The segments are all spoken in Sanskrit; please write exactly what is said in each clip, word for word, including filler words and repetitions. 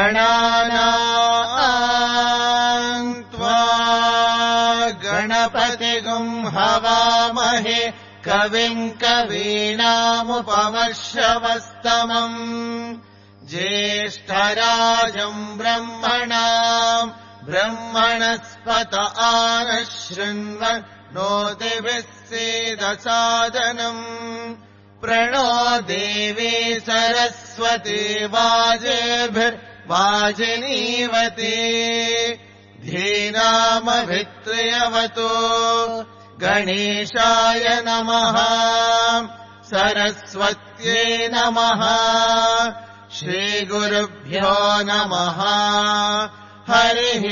गणानाम् त्वा गणपतिगुम् हवामहे कविम् कवीनामुपमश्रवस्तमम् ज्येष्ठराजम् ब्रह्मणाम् ब्रह्मणस्पत आनः शृण्वन्नोतिभिः सीदसादनम् प्रणो देवी सरस्वती वाजेभिर्वाजिनीवती धीनामभित्र्यवतो गणेशाय नमः सरस्वत्यै नमः श्रीगुरुभ्यो नमः हरिः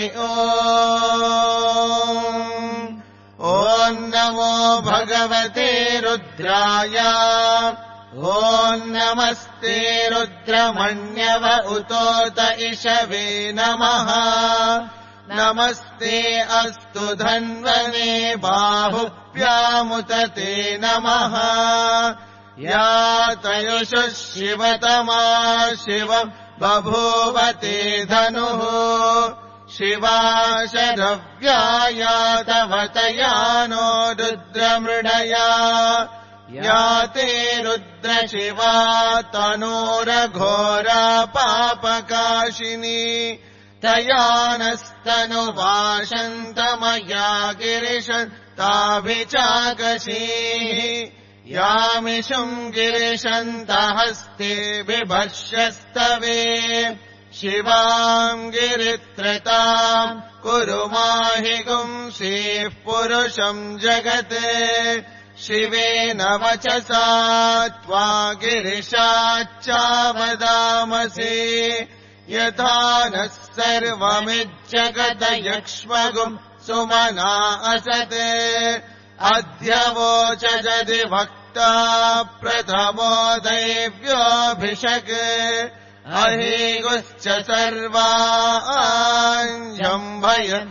ओम् ॐ नमो भगवते रुद्राय ॐ नमस्ते रुद्रमण्यव उतोत इषवे नमः नमस्ते अस्तु धन्वने बाहुभ्यामुत ते नमः या तयुषः शिवतमा शिवम् बभूवते धनुः शिवा शरव्याया तव तयानो रुद्रमृडया या ते रुद्रशिवा तनोरघोरा पापकाशिनी तया नस्तनुवाशन्तमया गिरिशन्ताभिचाकशीः यामिषुम् गिरिशन्तहस्ते बिभर्ष्यस्तवे शिवाम् गिरित्रताम् कुरु माहि गुंसीः पुरुषम् जगते शिवेन वचसा त्वा गिरिशाच्चावदामसि यथा नः सर्वमिज्जगत यक्ष्मगुम् सुमना असते अद्य वोच जदि भक्ता प्रथमो दैव्योऽभिषक् अहीगुश्च सर्वाञ्जम्भयन्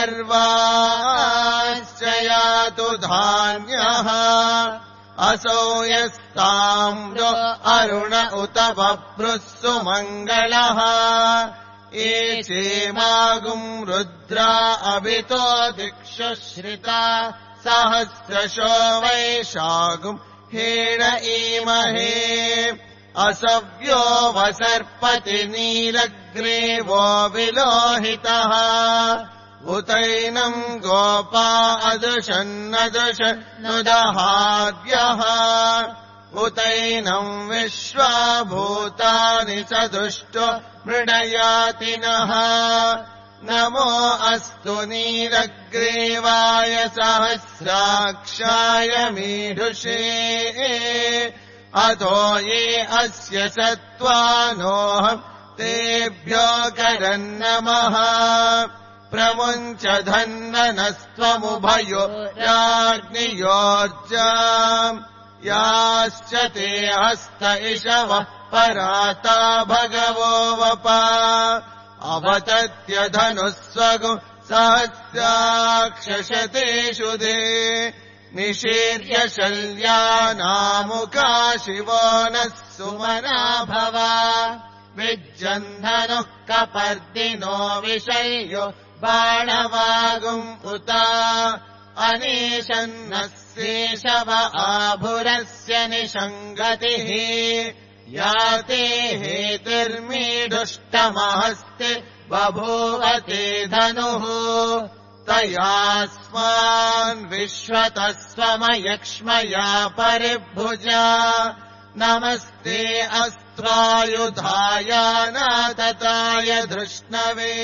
सर्वाश्च यातु धान्यः असौ यस्ताम्रो अरुण उत बभ्रुः सुमङ्गलः एषेमागुम् रुद्रा अभितो दिक्षु श्रिता सहस्रशो वैशागुम् हेण ईमहे असव्यो वसर्पति नीलग्रीवो विलोहितः उतैनम् गोपा अदृशन्नदृश नुदहाद्यः उतैनम् विश्वाभूतानि सदुष्टो मृडयातिनः नमो अस्तु नीलग्रीवाय सहस्राक्षाय मीढुषे अतो ये अस्य सत्त्वानोऽहम् तेभ्यो करन्नमः प्रमुञ्च धन्वनस्त्वमुभयो राज्ञियोर्जाम् याश्च ते हस्त इषवः पराता भगवो वपा अवतत्य धनुस्वगु सहस्राक्षशतेषु दे निशीर्य शल्यानामुका शिवो नः सुमना भवा विज्जन्धनुः कपर्दिनो विषय्यो बाणवागुम् उता अनीशन्नः शेषव आभुरस्य निषङ्गतिः याते हेतिर्मीडुष्टमहस्ते बभूवते धनुः तयास्मान् विश्वतः स्वमयक्ष्मया परिभुजा नमस्ते अस्त्वायुधाय नातताय धृष्णवे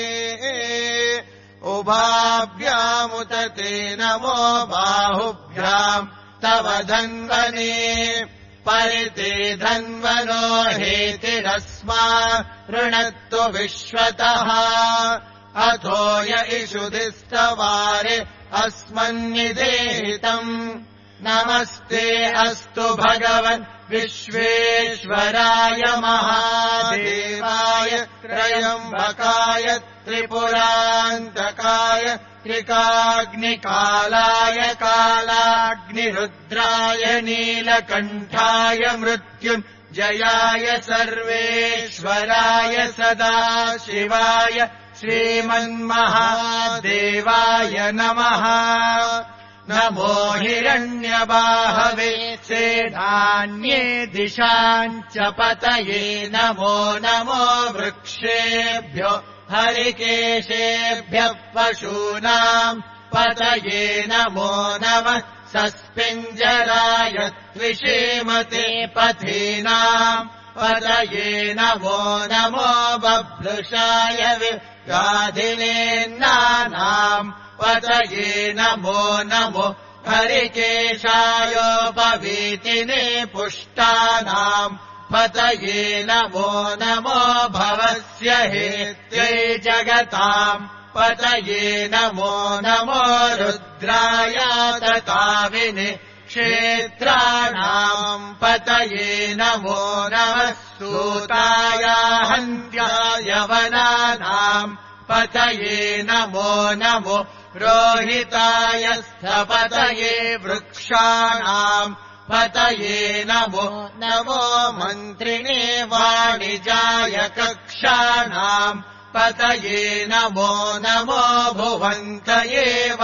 उभाभ्यामुत ते नमो बाहुभ्याम् तव धन्वने परिते धन्वनो हेतिरस्मा ऋणत्तु विश्वतः अथो य इषुधिस्तवारे अस्मन्निदेहितम् नमस्ते अस्तु भगवन् विश्वेश्वराय महादेवाय त्रयम्बकाय त्रिपुरान्तकाय त्रिकाग्निकालाय कालाग्निरुद्राय नीलकण्ठाय मृत्युम् जयाय सर्वेश्वराय सदाशिवाय श्रीमन्महादेवाय नमः। नमो हिरण्यबाहवे सेनान्ये दिशाञ्च पतये नमो नमो वृक्षेभ्यो हरिकेशेभ्यः पशूनाम् पतये नमो नमः। सस्पिञ्जराय त्विषीमते पथीनाम् पतये नमो नमो बभ्रुषाय व्याधिनेन्नानाम् पतये नमो नमो हरिकेशायोपवीतिने पुष्टानाम् पतये नमो नमो भवस्य हेत्यै जगताम् पतये नमो नमो रुद्राय तताविने क्षेत्राणाम् पतये नमो नमः। सूताय हन्त्याय वनानाम् पतये नमो नमो रोहिताय स्थपतये वृक्षाणाम् पतये नमो नमो मन्त्रिणे वाणिजाय कक्षाणाम् पतये नमो नमो भुवन्तये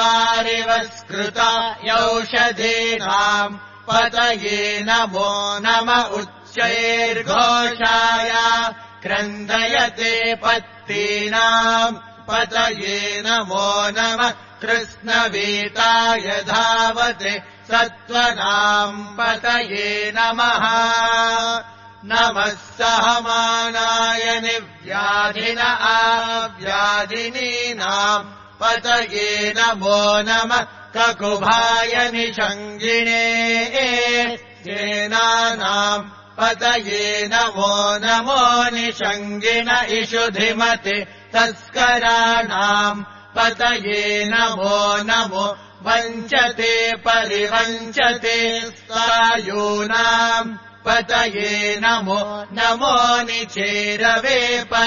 वारिवस्कृतायौषधीनाम् पतये नमो नम उच्चैर्घोषाय क्रन्दयते पत्तीनाम् पतये नमो नमः। कृष्णवीताय धावते सत्त्वनाम् पतये नमः। नमः सहमानाय निव्याधिन आव्याधिनीनाम् पतये नमो नमः। ककुभाय निषङ्गिणे सेनानाम् पतये नमो नमो निषङ्गिण इषुधिमते तस्कराणाम् पतये नमो नमो वञ्चते परिवञ्चते सायूनाम् पतये नमो नमो निचेरवे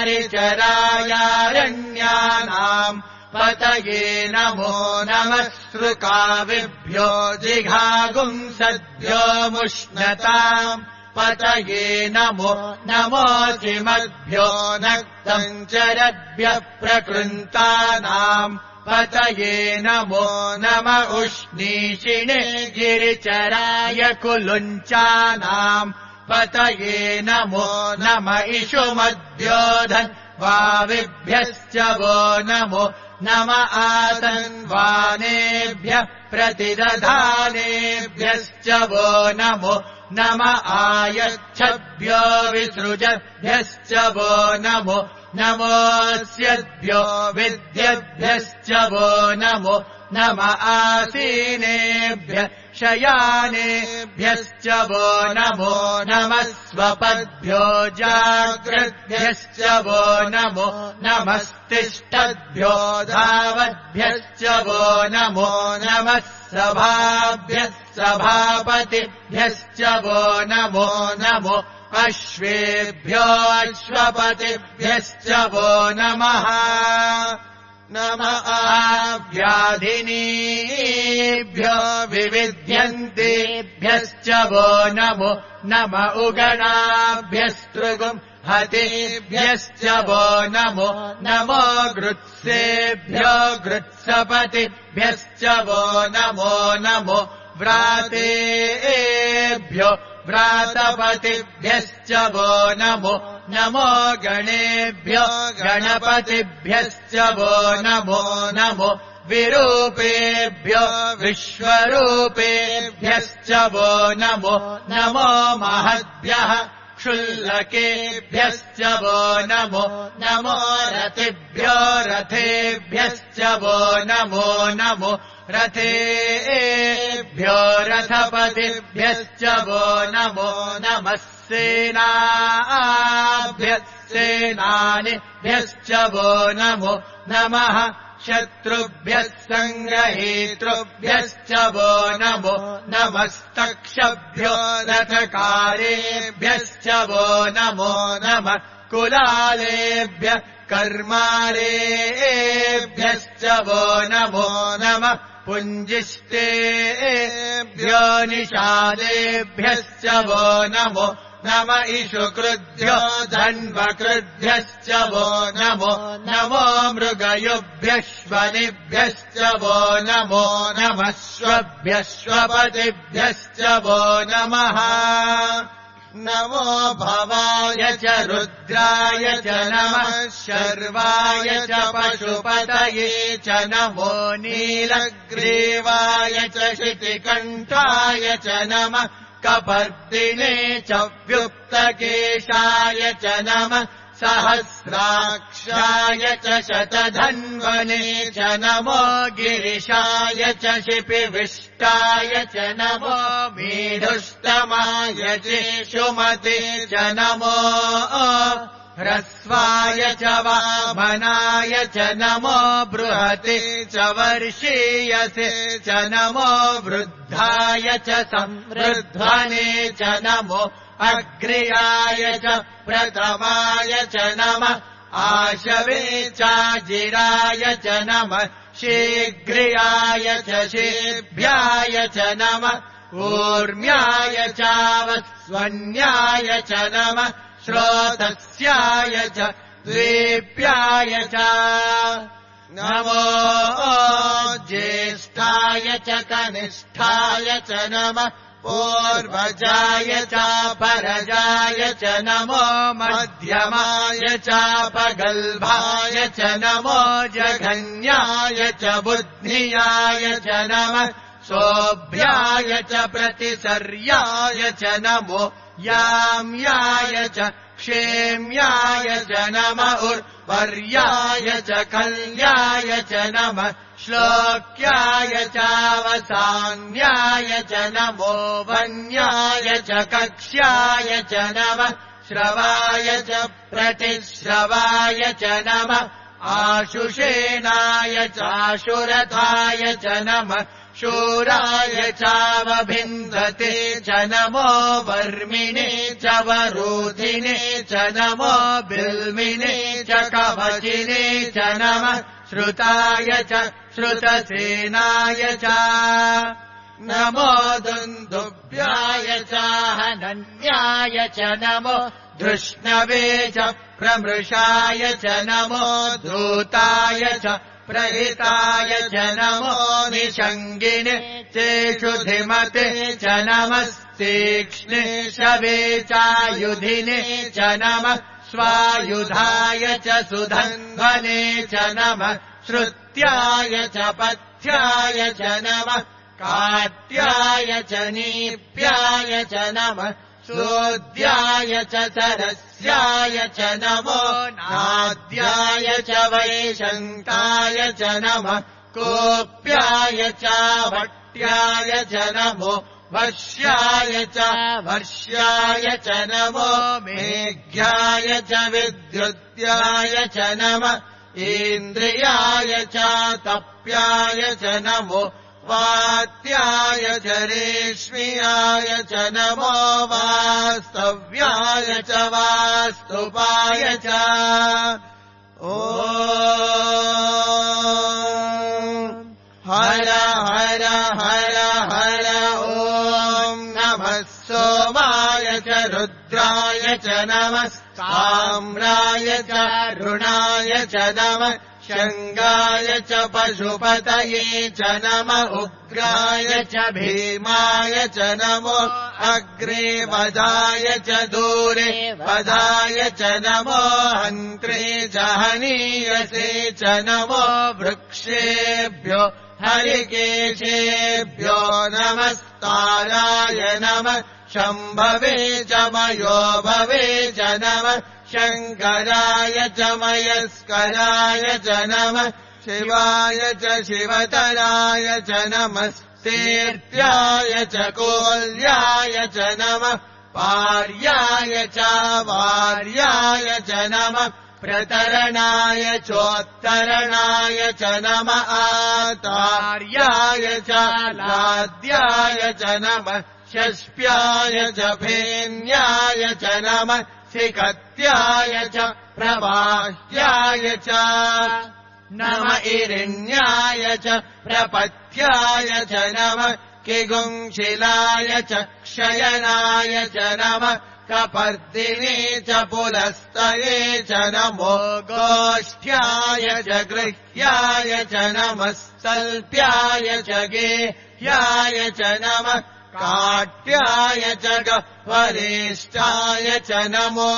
परिचरायारण्यानाम् पतये नमो नमः। सृकाविभ्यो जिघागुंसद्भ्यो मुष्णताम् पतये नमो नमोऽसिमद्भ्यो नक्तञ्चरद्भ्यः प्रकृन्तानाम् पतये नमो नम उष्णीषिणे गिरिचराय कुलुञ्चानाम् पतये नमो नम इषुमद्योधन् वाविभ्यश्च वो नमो नम आतन्वानेभ्यः प्रतिदधानेभ्यश्च वो नमो नम आयच्छद्भ्यो विसृजद्भ्यश्च वो नमो नमोऽस्यद्भ्यो विद्यद्भ्यश्च वो नमो नम आसीनेभ्यः शयानेभ्यश्च वो नमो नमः। स्वपद्भ्यो जाग्रद्भ्यश्च वो नमो नमस्तिष्ठद्भ्यो धावद्भ्यश्च वो नमो नमः। सभाभ्यः सभापतिभ्यश्च वो नमो नमो अश्वेभ्यो अश्वपतिभ्यश्च वो नमः। नम आव्याधिनीभ्यो विविध्यन्तेभ्यश्च वो नमो नम उगणाभ्यस्तृगुम् हतेभ्यश्च वो नमो नमो गृत्सेभ्यो गृत्सपतिभ्यश्च वो नमो नमो व्रातेभ्यो व्रातपतिभ्यश्च वो नमो नमो गणेभ्यो गणपतिभ्यश्च वो नमो नमो विरूपेभ्यो विश्वरूपेभ्यश्च वो नमो नमो महद्भ्यः क्षुल्लकेभ्यश्च वो नमो नमो रथिभ्यो रथेभ्यश्च वो नमो नमो रथेभ्यो रथपतिभ्यश्च वो नमो नमः। सेनाभ्यः सेनानिभ्यश्च वो नमो नमः। शत्रुभ्यः सङ्ग्रहीतृभ्यश्च वो नमो नमस्तक्षभ्यो रथकारेभ्यश्च वो नमो नमः। कुलालेभ्यः कर्मारेभ्यश्च वो नमो नमः। पुञ्जिष्टेभ्यो निषादेभ्यश्च वो नमो नम इषु कृद्भ्यो धन्वकृद्भ्यश्च वो नमो नमो मृगयुभ्यश्वनिभ्यश्च वो नमो नमश्वभ्यश्वपतिभ्यश्च वो नमः नमो भवाय च रुद्राय च नमः शर्वाय च पशुपतये च नमो नीलग्रीवाय च शितिकण्ठाय च नमः कपर्दिने च व्युक्तकेशाय च नमः सहस्राक्षाय च शतधन्वने च नमो गिरिशाय च शिपिविष्टाय च नमो मीढुष्टमाय चेषुमते च नमो ह्रस्वाय च वामनाय च नमो बृहते च वर्षीयसे च नमो वृद्धाय च संवृध्वने च नमो अग्र्याय च प्रथमाय च नमः आशवे चाजिराय च नमः शीघ्र्याय च शेभ्याय च नमः ऊर्म्याय चावस्वन्याय च नमः श्रोतस्याय च द्वीप्याय च नमो ज्येष्ठाय च कनिष्ठाय च नमः पूर्वजाय चापरजाय च नमो मध्यमाय चापगल्भाय च नमो जघन्याय च बुद्धियाय च नमः सोभ्याय च प्रतिसर्याय च नमो याम्याय च क्षेम्याय च नमः उर्वर्याय च कल्याय च नमः श्लोक्याय चावसान्याय च नमो वन्याय च कक्ष्याय च नमः श्रवाय च प्रतिश्रवाय च नमः आशुषेणाय चाशुरथाय च नमः शूराय चावभिन्दते च नमो वर्मिणे च वरोधिने च नमो बिल्मिने च कवचिने च नमः श्रुताय च श्रुतसेनाय च नमो दुन्दुभ्याय च हनन्याय च नमो धृष्णवे च प्रमृषाय च नमो धूताय च प्रहिताय च नमो निषङ्गिने चेषुधिमते च नमस्तीक्ष्णे शवे चायुधिने च नमः स्वायुधाय च सुधन्वने च नमः श्रुत्याय च पथ्याय च नमः काट्याय च नीप्याय च नमः सोद्याय च सरस्याय च नमो नाद्याय च वैशन्ताय च नमः कोप्याय च वट्याय च नमो वर्ष्याय च वर्ष्याय च नमो मेघ्याय च विद्युत्याय च नमः इन्द्रियाय च तप्याय च नमो वात्याय च रेश्म्याय च नमो वास्तव्याय च वास्तुपाय च ॐ हर हर हर हर ॐ नमः सोमाय च रुद्राय च नमः ताम्राय च रुणाय च नमः शङ्गाय च पशुपतये च नमः उग्राय च भीमाय च नमो अग्रे वदाय च दूरे वदाय च नमो हन्त्रे च हनीयसे च नमो वृक्षेभ्यो हरिकेशेभ्यो नमस्ताराय नमः शम्भवे च मयो भवे च नमः शङ्कराय च मयस्कराय च नमः शिवाय च शिवतराय च नमस्तेऽर्त्याय च कोल्याय च नमः पार्याय च वार्याय च नमः प्रतरणाय चोत्तरणाय च नमः आतार्याय च लाद्याय च नमः षष्प्याय च फेन्याय च नमः सिकत्याय च प्रवाह्याय च नम इरिण्याय च प्रपथ्याय च नमः किगुंशिलाय च क्षयनाय च नमः कपर्दिने च पुलस्तये च नमो गोष्ठ्याय च गृह्याय च नमः सल्प्याय च गेह्याय च नमः काट्याय च वरिष्ठाय च नमो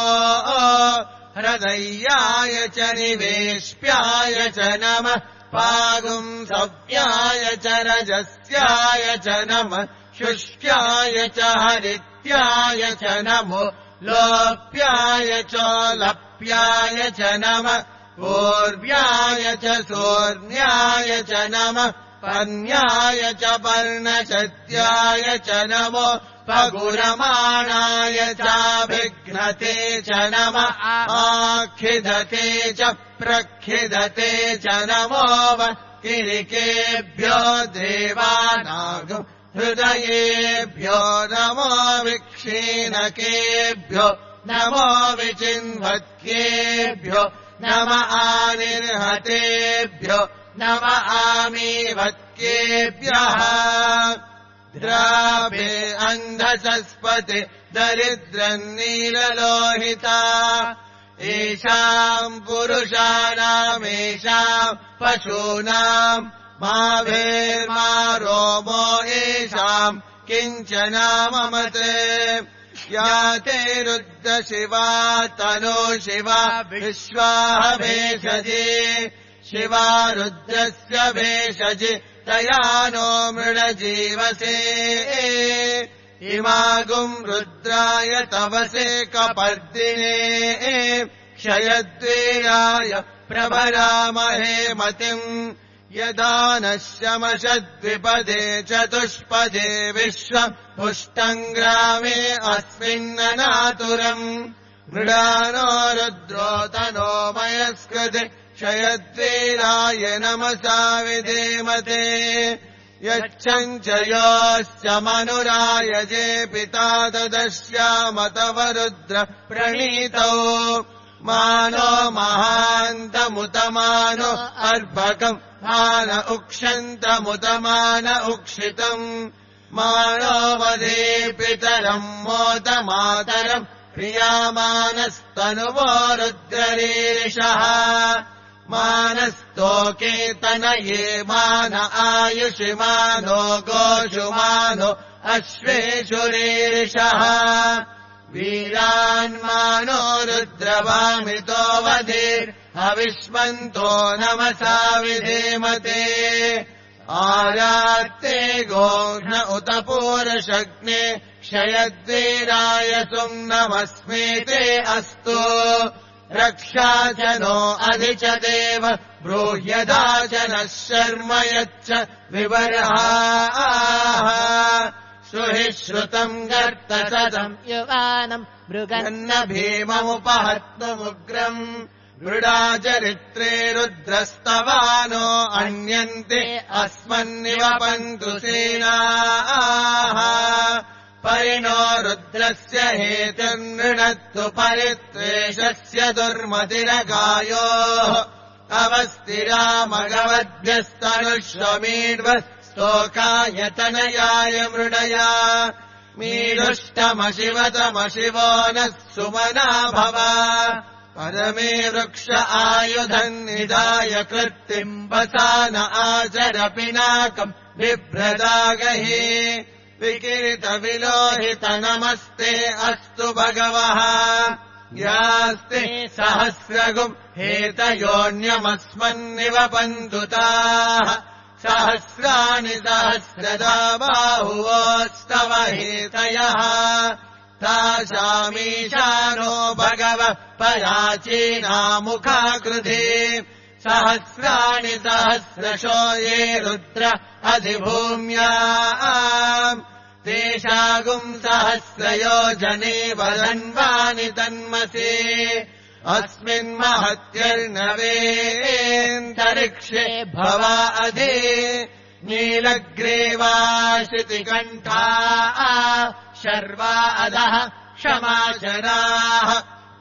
हृदयाय च निवेश्याय च नमः पागुंसव्याय च रजस्याय च नमः शुष्क्याय च हरित्याय च नमो लोप्याय च लप्याय च नमः पूर्व्याय च सोर्ण्याय च नमः पन्याय च पर्णशद्याय च नमो पगुरमाणाय चाभिघ्नते च नमः आखिदते च प्रखिदते च नमो किरिकेभ्यो देवानागम् हृदयेभ्यो नमो विक्षीणकेभ्यो नमो विचिन्वत्केभ्यो नम आनिर्हतेभ्यो नम आमीवत्केभ्यः द्राभे अन्धसस्पति दरिद्रन्नीललोहिता येषाम् पुरुषाणामेषाम् पशूनाम् मा भेर्मा रोमो येषाम् किञ्चनाममते या ते रुद्र शिवा तनो शिवा विश्वाह भेषजे शिवा रुद्रस्य भेषजि तया नो मृडजीवसे इमागुम् रुद्राय तवसे कपर्दिने क्षयद्वीराय प्रभरामहे मतिम् यदा नश्यमशद्विपदे चतुष्पदे विश्वम् पुष्टम् ग्रामे अस्मिन्ननातुरम् मृडानो रुद्रोतनो मयस्कृते क्षयद्वीराय नमसा विधेमते यच्छम् च योश्च मनुरायजे पिता ददश्यामतवरुद्र प्रणीतौ मानो महान्तमुतमानो अर्भकम् मान उक्षन्तमुतमान उक्षितम् मानो वदे पितरम् मोदमातरम् प्रियामानस्तनुवो रुद्ररीरिषः मानस्तोकेतनये मान आयुषि मानो गोषु मानो अश्वेषु रीरिषः वीरान्मानो रुद्रवामितो वधीर् अविष्मन्तो नमसा विधेमते आरात्ते गोघ्न उत पूरशग्ने क्षयद्वीराय सुम् नमस्मेते अस्तु रक्षा च नो अधि च देव ब्रूह्यदा च नः शर्म यच्च विवर्हाः सुहि श्रुतम् गर्तसदम् युवानम् मृगन्न भीममुपहत्तमुग्रम् मृडाचरित्रे रुद्रस्तवानो अन्यन्ते अस्मन्निवपन्तु सेनाः परिणो रुद्रस्य हेतुर्नृणत्तु परित्वेषस्य दुर्मतिरगायोः अवस्तिरामगवद्भ्यस्तनुष्वमीड्व स्तोकायतनयाय मृडया मीडुष्टमशिवतमशिवो नः सुमना भव परमे वृक्ष आयुधम् निधाय कृत्तिम्बसा न आचर पिनाकम् बिभ्रदागहि विकीर्तविलोहित नमस्ते अस्तु भगवः यास्ते सहस्रगुम् हेतयोऽन्यमस्मन्निवपन्तु ताः सहस्राणि सहस्रदा बाहुवोस्तव हेतयः तासामीशानो भगवः पराचीनामुखाकृधे सहस्राणि सहस्रशो ये रुद्र अधिभूम्याम् तेषागुम् सहस्रयोजने वदन्वानि तन्मसे अस्मिन्महत्यर्णवेऽन्तरिक्षे भवा अधि नीलग्रीवाशितिकण्ठा शर्वा अधः क्षमाचराः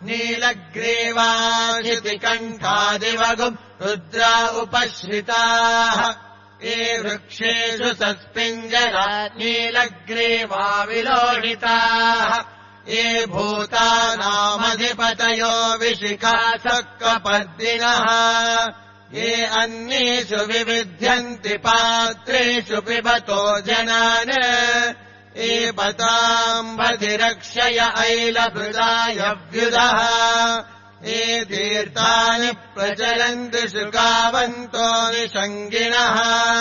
नीलग्रीवाशितिकण्ठादिवगुम् रुद्रा उपश्रिताः ये वृक्षेषु सस्पिञ्जरा नीलग्रीवा विलोहिताः ये भूतानामधिपतयो विशिखासक्कपर्दिनः ये अन्येषु विविध्यन्ति पात्रेषु पिबतो जनान् ये पताम्बधिरक्षय ऐलभृदायव्युदः ये तीर्थानि प्रचलन्ति शुकावन्तो निषङ्गिणः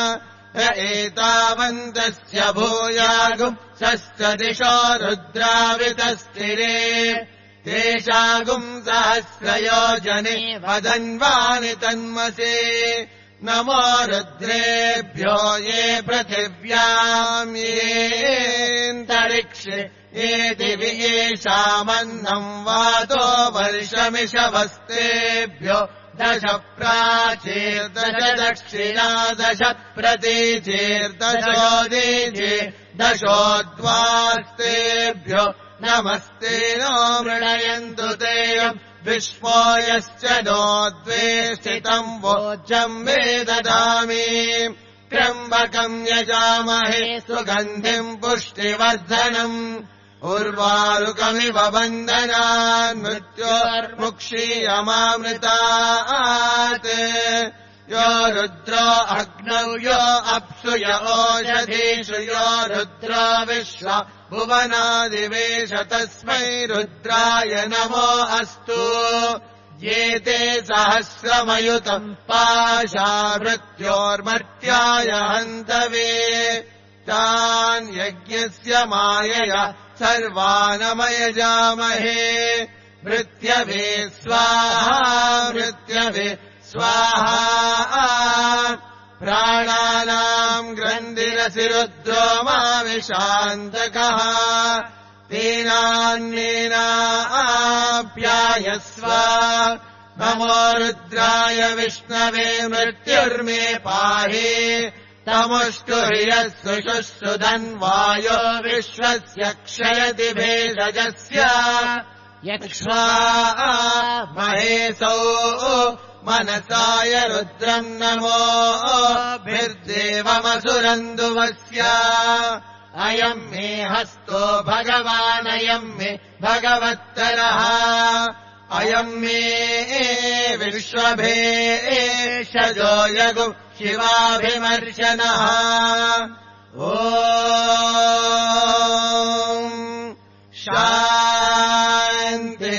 एतावन्तस्य भूयागुंसश्च दिशो रुद्रावितस्थिरे तेषागुम् सहस्रयोजने वदन्वानि तन्मसे नमो रुद्रेभ्यो ये पृथिव्याम् येऽन्तरिक्षे ये दिवि येषामन्नम् वातो वर्षमिषवस्तेभ्यो दश प्राचीर्दश दक्षिणा दश प्रतीचीर्दशोदीचे दशोद्वास्तेभ्यो नमस्ते नो मृणयन्तु तेयम् विश्वो यश्च नो द्वे स्थितम् वोचम् मे ददामि त्र्यम्बकम् यजामहे सुगन्धिम् पुष्टिवर्धनम् उर्वारुकमिव बन्धनान् मृत्योर्मुक्षीयमामृतात् यो रुद्रो अग्नौ यो अप्सु य ओषधीषु यो रुद्रो विश्व भुवनादिवेश तस्मै रुद्राय नमो अस्तु ये ते सहस्रमयुतम् पाशा मृत्योर्मर्त्याय हन्तवे तान् यज्ञस्य मायया सर्वानमयजामहे मृत्यवे स्वाहा मृत्यवे स्वाहा प्राणानाम् ग्रन्थिरसि रुद्रो माविशान्तकः तेनान्येनाप्यायस्व नमो रुद्राय विष्णवे मृत्युर्मे पाहि तमुष्टुर्यः सुषुश्रुधन्वायो विश्वस्य क्षयति भेषजस्य यक्ष्वा महेशौ मनसाय रुद्रम् नमो भिर्देवमसुरन्दुवस्य अयम् मे हस्तो भगवानयम् मे भगवत्तरः अयम् मे विश्वभेषजो यगु शिवाभिमर्शनः ॐ शान्ति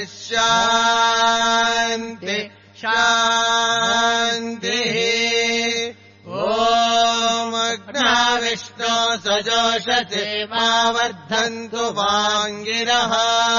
शान्ति शान्तिः ॐ अग्नाविष्णो सजोषते मा वर्धन्तु वाङ्गिरः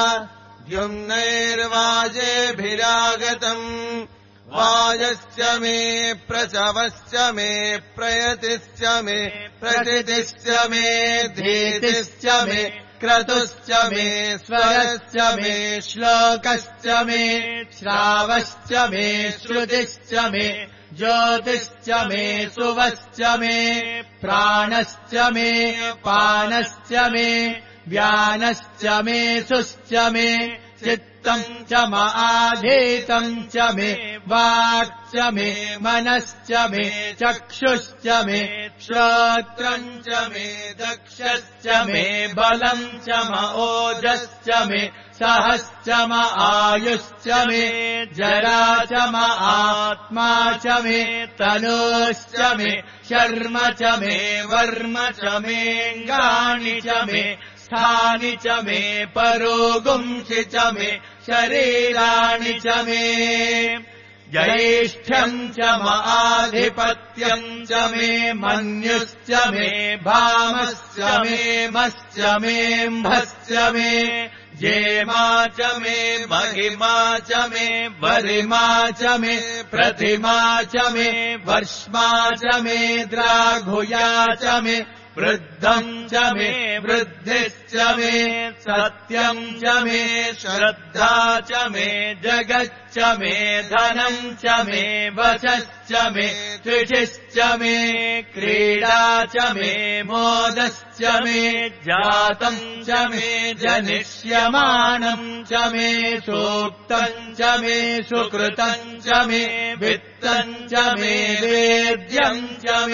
द्युम्नैर्वाजेभिरागतम् वाजस्य मे प्रसवस्य मे प्रयतिश्च मे प्रकृतिश्च मे धीतिश्च मे क्रतुश्च मे स्वरश्च मे श्लोकश्च मे श्रावश्च मे श्रुतिश्च मे ज्योतिश्च मे सुवश्च मे प्राणश्च मे पानश्च मे व्यानश्च मे सुश्च मे चित्तम् च माधीतम् च मे वाक् च मे मनश्च मे चक्षुश्च मे श्रोत्रम् च मे दक्षश्च मे बलम् च म ओजश्च मे सहश्च म आयुश्च मे जरा च म आत्मा च मे तनूश्च मे शर्म च मे वर्म च मेऽङ्गानि च मे स्थानि च मे परोगुंसि च मे शरीराणि च मे ज्यैष्ठ्यम् च माधिपत्यम् च मे मन्युश्च मे भामश्च मे मश्च मेऽम्भश्च मे जेमा च मे महिमा च मे वरिमा च मे प्रतिमा च मे वर्ष्मा च मे द्राघुया च मे वृद्धम् च मे वृद्धिश्च मे सत्यम् च मे श्रद्धा च मे जगच्च मे धनम् च मे वचश्च मे त्रिषिश्च मे क्रीडा च मे मोदश्च मे जातम् च मे जनिष्यमानम् च मे सूक्तम् च मे सुकृतम् च मे वित्तम् च मे वेद्यम् च मे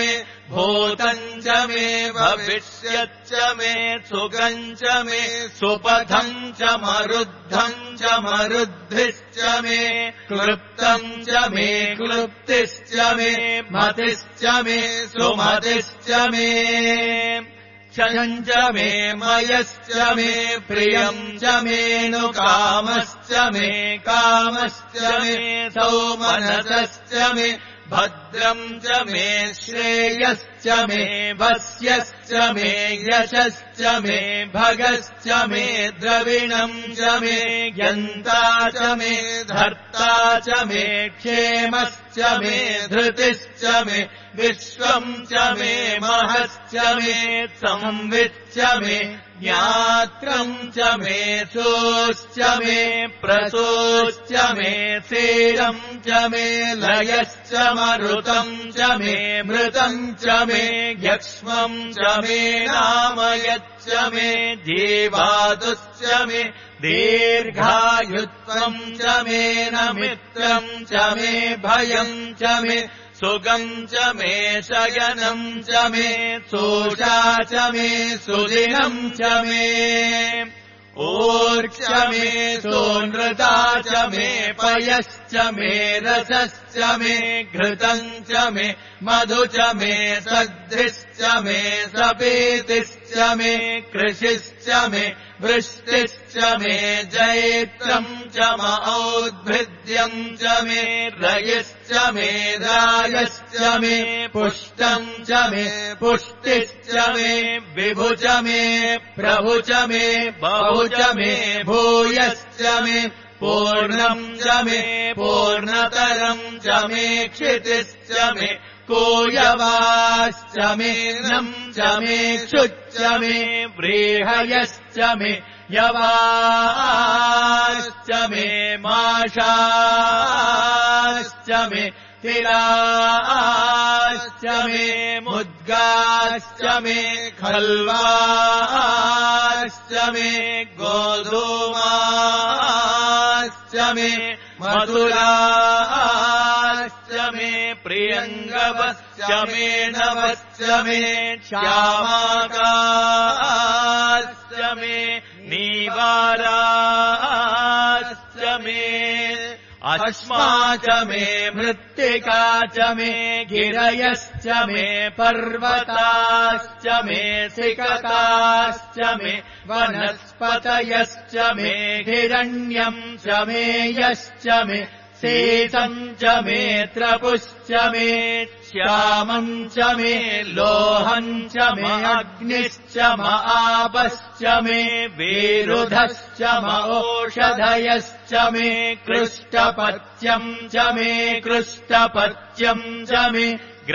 भूतम् च मे भविष्यच्च मे सुखम् च मे सुपथम् च मरुद्धम् च मरुद्धिश्च मे क्लृप्तम् च मे क्लृप्तिश्च मे मतिश्च मे सुमतिश्च मे क्षयम् च मे मयश्च मे प्रियम् च मे नु कामश्च मे कामश्च मे सौमनसश्च मे भद्रम् च मे श्रेयश्च मे वस्यश्च मे यशश्च मे भगश्च मे द्रविणम् च मे यन्ता च मे धर्ता च मे क्षेमश्च मे धृतिश्च मे विश्वम् च मे महश्च मे संविच्च मे ज्ञात्रम् च मे सोश्च मे प्रसोश्च मे सेरम् च मे लयश्च मरुतम् च मे मृतम् च मे यक्ष्मम् च मे नामयच्च मे जीवातुश्च मे दीर्घायुत्वम् च मे नमित्रम् च मे भयम् च मे सुगम् च मे शयनम् च मे सोषा च मे सुदिनम् च मे ऊर्क्ष मे सोनृता च मे पयश्च मे रसश्च मे घृतम् च मे मधु च मे सद्धिश्च मे सपीतिश्च मे कृषिश्च मे वृष्टिश्च मे जैत्रम् च मौद्भिद्यम् च मे रयिश्च मे रायश्च मे पुष्टम् च मे पुष्टिश्च मे विभु च मे प्रभु च मे बहु च मे भूयश्च मे पूर्णम् च मे पूर्णतरम् च मे क्षितिश्च मे कोयवाश्च मे नम् च मे क्षुच्च मे व्रीहयश्च मे यवाश्च मे माषाश्च मे तिलाश्च मे मुद्गाश्च मे खल्वाश्च मे गोधूमाश्च मे मधुराश्च मे प्रियङ्गवश्च मे नवश्च मे श्यामाकाश्च मे नीवाराश्च मे अश्मा च मे मृत्तिका च मे गिरयश्च मे पर्वताश्च मे सिकताश्च मे वनस्पतयश्च मे हिरण्यम् च मे यश्च मे शेषम् च मे त्रपुश्च मे श्यामम् च मे लोहम् च मे अग्निश्च म आपश्च मे विरुधश्च म ओषधयश्च मे कृष्टपत्यम् च मे कृष्टपत्यम् च मे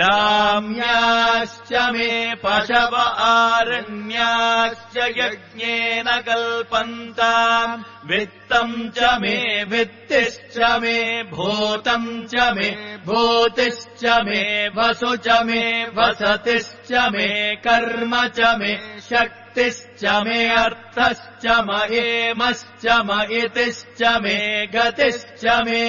ग्राम्याश्च मे पशव आरण्याश्च यज्ञेन कल्पन्ताम् वित्तम् च मे वित्तिश्च मे भूतम् च मे भूतिश्च मे वसु च मे वसतिश्च मे कर्म च मे शक्तिश्च मे अर्थश्च म हेमश्च म इतिश्च मे गतिश्च मे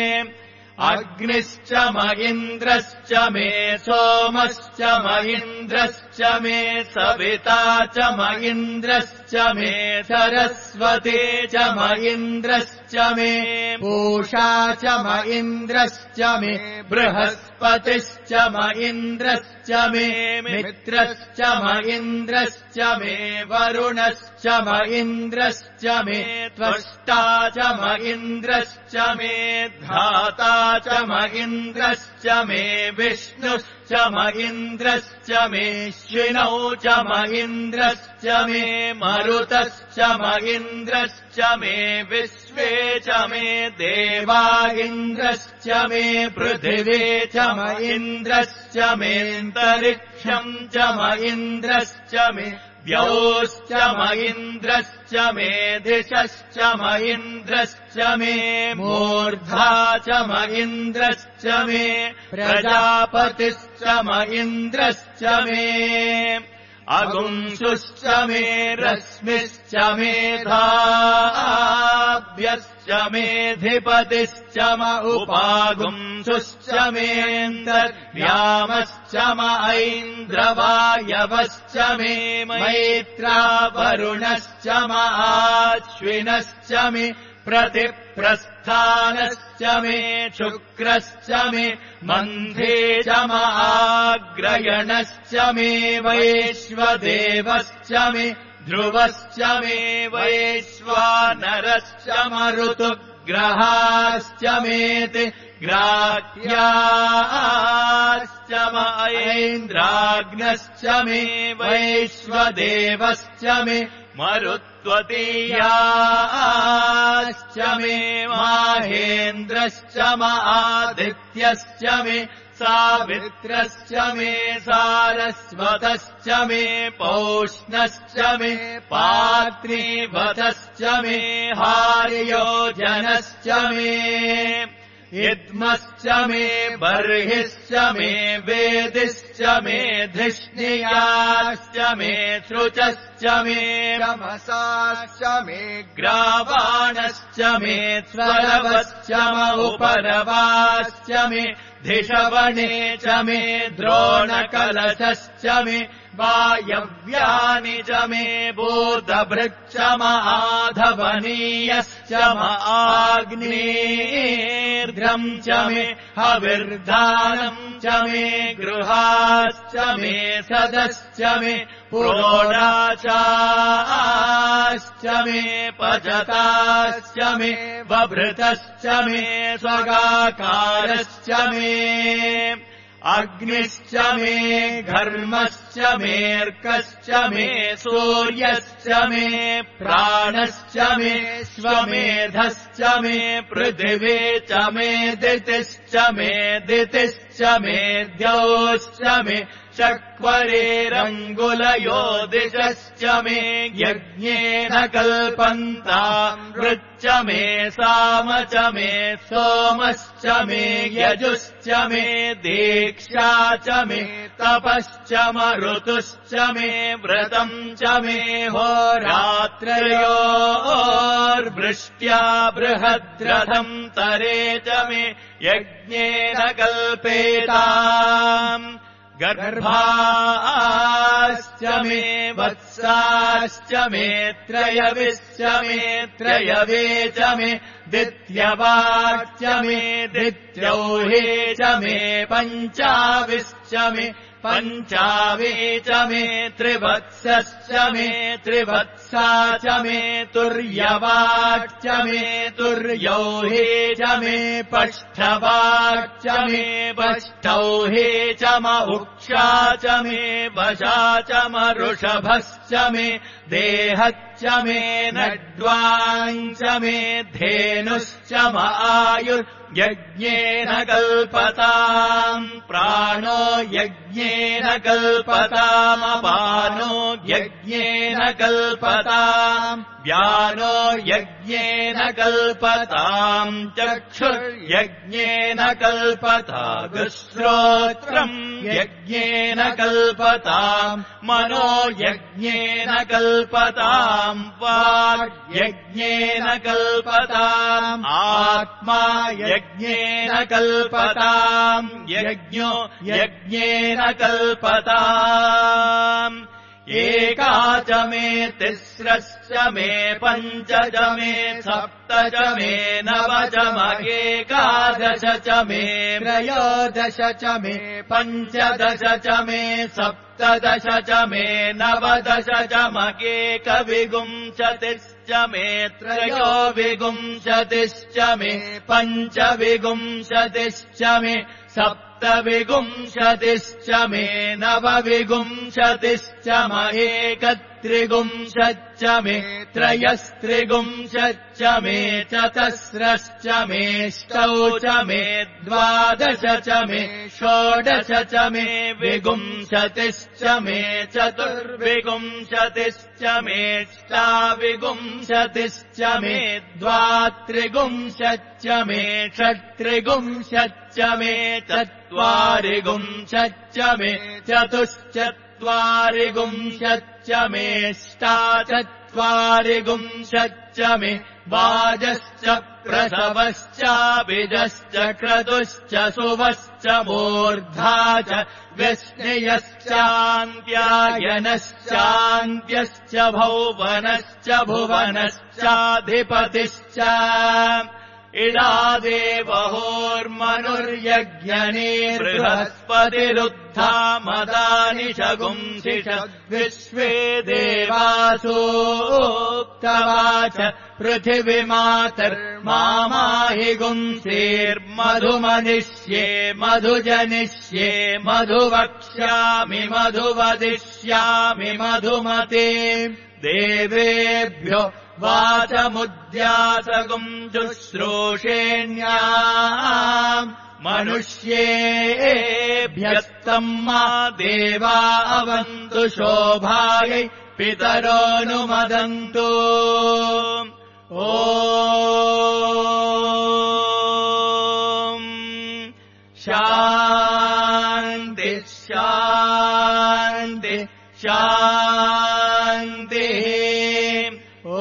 अग्निश्च म इन्द्रश्च मे सोमश्च म इन्द्रश्च मे सविता च म इन्द्रश्च मे सरस्वती च म इन्द्रश्च मे पूषा च म इन्द्रश्च मे बृहस्पतिश्च म इन्द्रश्च मे मित्रश्च म इन्द्रश्च मे वरुणश्च म इन्द्रश्च मे त्वष्टा च म इन्द्रश्च मे धाता च म इन्द्रश्च मे विष्णुश्च म इन्द्रश्च मे श्विनौ च म इन्द्रश्च मे मरुतश्च म इन्द्रश्च मे विश्वे च मे देवा इन्द्रश्च मे पृथिवी च म इन्द्रश्च मेऽन्तरिक्षम् च म इन्द्रश्च मे द्यौश्च म इन्द्रश्च मे दिशश्च म इन्द्रश्च मे मूर्धा च म इन्द्रश्च मे प्रजापतिश्च म इन्द्रश्च मे अगुंसुश्च मे रश्मिश्च मेधाभ्यश्च मेधिपतिश्च म उपागुंसुश्च मेऽन्तर्यामश्च म ऐन्द्रवायवश्च मे मैत्रा वरुणश्च म आश्विनश्च मे प्रतिप्रस्थानश्च मे शुक्रश्च मे मन्थे च म आग्रयणश्च मे वैश्वदेवश्च मे ध्रुवश्च मे वैश्वानरश्च म ऋतुग्रहाश्च मेति ग्राह्याश्च म ऐन्द्राग्नश्च मे वैश्वदेवश्च मे मरुत्वतीयाश्च मे माहेन्द्रश्च म आदित्यश्च मे सावित्रश्च मे सारस्वतश्च मे पौष्णश्च मे पात्रीवतश्च मे हार्योजनश्च मे इद्मश्च मे बर्हिश्च मे वेदिश्च मे धिष्णियाश्च मे श्रुचश्च मे रमसाश्च मे ग्रावाणश्च मे स्वरवश्च म उपरवाश्च मे धिषवणे च मे द्रोणकलशश्च मे वायव्यानि च मे बोधभृच्च म आधवनीयश्च म आग्नेर्द्रम् च मे हविर्दानम् च मे गृहाश्च मे सदश्च मे पुरोडाचाश्च मे पचताश्च मे बभृतश्च मे स्वगाकारश्च मे अग्निश्च मे घर्मश्च मेऽर्कश्च मे सूर्यश्च मे प्राणश्च मे श्वमेधश्च मे पृथिवी च मे दितिश्च मे दितिश्च मे द्यौश्च मे चक्वरेरङ्गुलयो दिशश्च मे यज्ञेन कल्पन्ताम् वृच्च मे साम च मे सोमश्च मे यजुश्च मे दीक्षा च मे तपश्च म ऋतुश्च मे व्रतम् च मे होरात्रयोर्वृष्ट्या बृहद्रथम् तरे च मे यज्ञेन कल्पेताम् गर्भाश्च मे वत्साश्च मे त्रयविश्च मे त्रयवे च मे दित्यवाच्च मे दित्यौहे च मे पञ्चाविश्च मे पञ्चावे च मे त्रिवत्सश्च मे त्रिवत्सा च मे तुर्यवाच्च मे तुर्यौहे च मे पष्ठवाच्च मे पष्ठौहे च म उक्षा च मे वशा च म ऋषभश्च मे देहश्च मे नड्वाञ्च मे धेनुश्च म आयुर्यज्ञेन कल्पताम् प्राणो यज्ञेन कल्पतामपानो यज्ञेन कल्पताम् व्यानो यज्ञेन कल्पताम् चक्षुर्यज्ञेन कल्पतागुश्रोत्रम् यज्ञेन कल्पताम् मनो यज्ञेन कल्पताम् वाक् यज्ञेन कल्पताम् आत्मा यज्ञेन कल्पताम् यज्ञो यज्ञेन कल्पताम् एका च मे तिस्रश्च मे पञ्च च मे सप्त च मे नव च म एकादश च मे त्रयोदश च मे पञ्चदश च मे सप्तदश च मे नवदश च म एकविंशतिश्च मे त्रयोविंशतिश्च मे पञ्चविंशतिश्च मे सप्तविंशतिश्च मे नवविंशतिश्च म एकत्रिंशच्च मे त्रयस्त्रिंशच्च मे चतस्रश्च मेष्टौ च मे द्वादश च मे षोडश च मे विंशतिश्च मे चतुर्विंशतिश्च मेष्टाविंशतिश्च मे द्वात्रिंशच्च मे षट्त्रिंशच्च मे चत्वारिंशच्च मे चतुश्चत्वारिंशच्च चत्वारि गुंशच्च मेष्टा चत्वारि गुंशच्च मे वाजश्च प्रसवश्चाभिजश्च क्रतुश्च सुवश्च मूर्धा च व्यश्नियश्चान्त्यायनश्चान्त्यश्च भौवनश्च भुवनश्चाधिपतिश्च इडादेवहोर्मनुर्यज्ञने बृहस्पतिरुद्धा मदानि च गुंसिष विश्वे देवासूक्तवाच पृथिवीमातर्माहि गुंसेर्मधुमनिष्ये मधुजनिष्ये मधुवक्ष्यामि मधुवदिष्यामि मधुमते देवेभ्यो वाचमुद्यासगुम् जुश्रूषेण्याम् मनुष्येभ्यस्तम् मा देवा अवन्तु शोभायै पितरोऽनुमदन्तु ॐ शान्ति शान्ति शान्तिः ॐ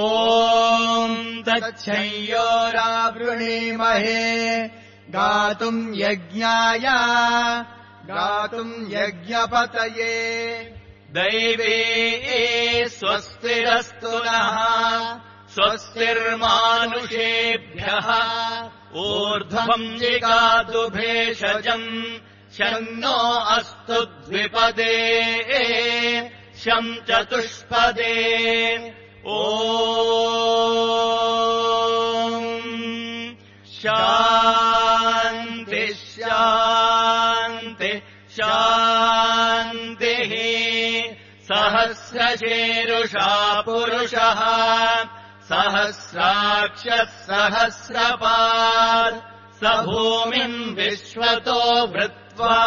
तच्छंयोरावृणीमहे गातुम् यज्ञाय गातुम् यज्ञपतये दैवे स्वस्तिरस्तु नः स्वस्तिर्मानुषेभ्यः ऊर्ध्वम् जिगातु भेषजम् शन्नो अस्तु द्विपदे शम् चतुष्पदे ॐ शान्ति शान्ति शान्तिः सहस्रशीरुषा पुरुषः सहस्राक्षः सहस्रपात् स भूमिम् विश्वतो वृत्वा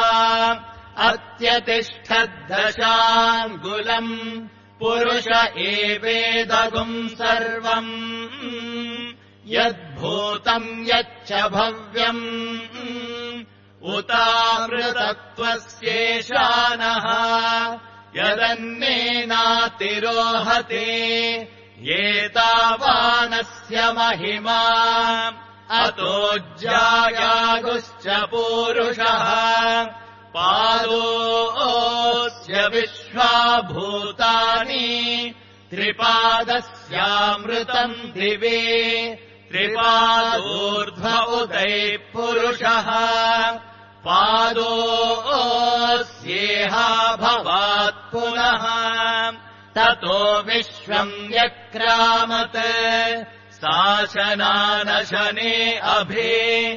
अत्यतिष्ठद्दशाङ्गुलम् पुरुष एवेदगुम् सर्वम् यद्भूतम् यच्च भव्यम् उतामृतत्वस्येषानः यदन्नेनातिरोहते एतावानस्य महिमा अतोज्जायागुश्च पूरुषः पादोऽस्य विश्वाभूतानि त्रिपादस्यामृतम् दिवे त्रिपादोर्ध्व उदैः पुरुषः पादोऽस्येहा भवात् पुनः ततो विश्वम् व्यक्रामत् शासनानशने अभे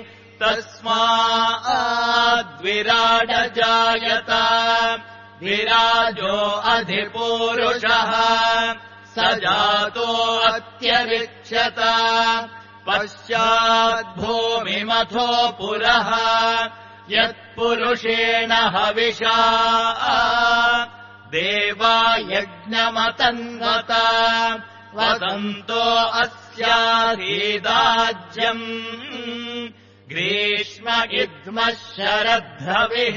तस्माद्विराडजायत विराजो अधिपूरुषः स जातो अत्यरिच्यत पश्चाद्भूमिमथो पुरः यत्पुरुषेण हविषा देवा यज्ञमतन्वत वदन्तो अस्यासीदाज्यम् ग्रीष्म इद्मः शरद्धविः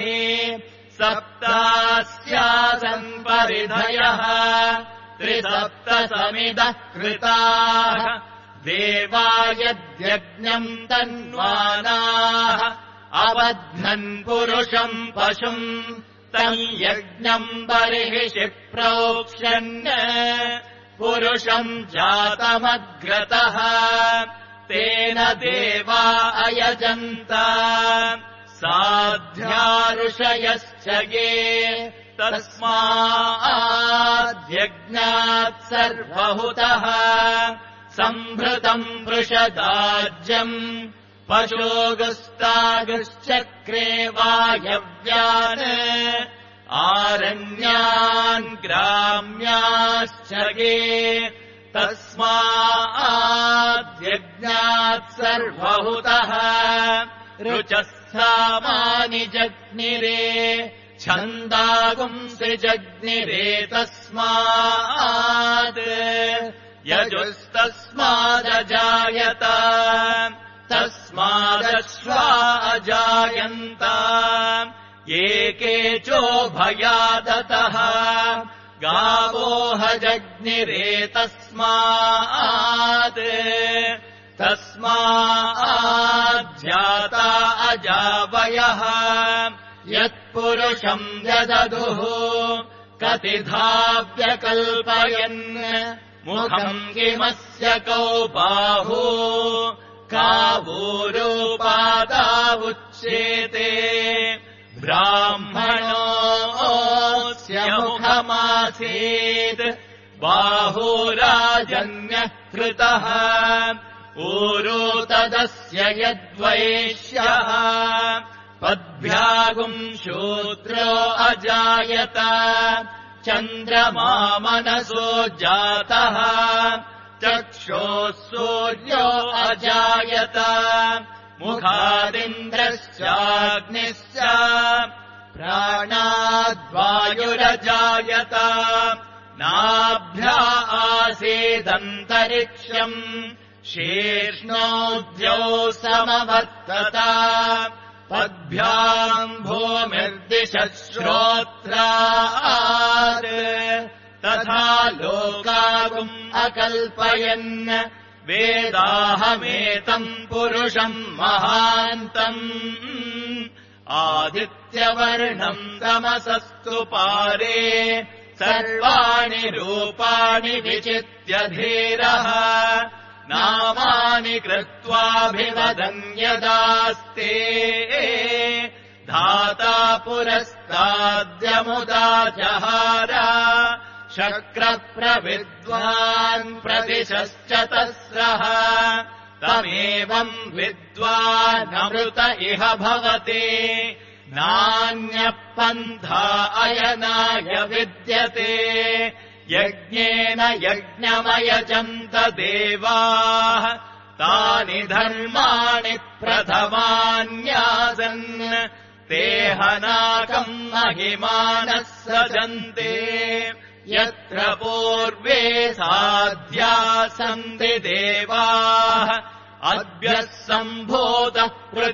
सप्तास्यासन् परिधयः त्रिसप्तसमिदः कृताः देवा यद्यज्ञम् तन्वानाः अबध्नन् पुरुषम् पशुम् तम् यज्ञम् बर्हिषि प्रोक्ष्यन् पुरुषम् जातमग्रतः तेन देवा अयजन्त साध्या ऋषयश्च ये तस्माद्यज्ञात् सर्वहुतः सम्भृतम् वृषदाज्यम् पशोगस्तागश्चक्रे वायव्यान् आरण्यान् ग्राम्याश्च ये तस्माद्यज्ञात् सर्वहुतः ऋचः सामानि जग्निरे छन्दागुंसि जग्निरे तस्मात् यजुस्तस्मादजायत तस्मादश्वा अजायन्त ये केचोभयादतः गावो हजग्निरेतस्मात् तस्माज्जाता अजावयः यत्पुरुषम् व्यदधुः कतिधा व्यकल्पयन् मुखम् किमस्य कौ बाहू कावूरूपादावुच्येते ब्राह्मणोऽस्य मुखमासीत् बाहुराजन्यः कृतः ऊरू तदस्य यद्वैश्यः पद्भ्यागुम् शूद्रो अजायत चन्द्रमा मनसो जातः चक्षोः सूर्यो अजायत मुखादिन्द्रश्चाग्निश्च प्राणाद्वायुरजायत नाभ्या आसीदन्तरिक्षम् शीर्ष्णोद्यौ समवर्तत पद्भ्याम् भूमिर्दिशः श्रोत्रात् तथा लोकागुम् अकल्पयन् वेदाहमेतम् पुरुषम् महान्तम् आदित्यवर्णम् तमसस्तु पारे सर्वाणि रूपाणि विचित्य धीरः नामानि कृत्वाभिवदन् यदास्ते धाता पुरस्ताद्यमुदा जहार शक्रप्रविद्वान् प्रतिशश्च तस्रः तमेवम् विद्वानमृत इह भवति नान्यः पन्था अयनाय विद्यते यज्ञेन यज्ञमयजन्त देवाः तानि धर्माणि प्रथमान्यासन् ते हनाकम् महिमानः सजन्ते यत्र पूर्वे साध्याः सन्ति देवाः अद्भ्यः सम्भूतः